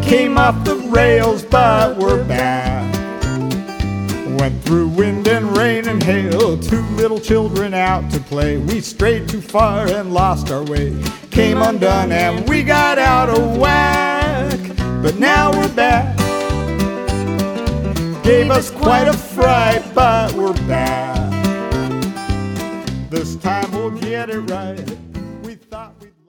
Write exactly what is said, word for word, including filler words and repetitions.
came off the rails, but we're back. Went through wind and rain and hail, two little children out to play. We strayed too far and lost our way, came undone and we got out of whack. But now we're back. Gave us quite a fright, but we're back. This time we'll get it right.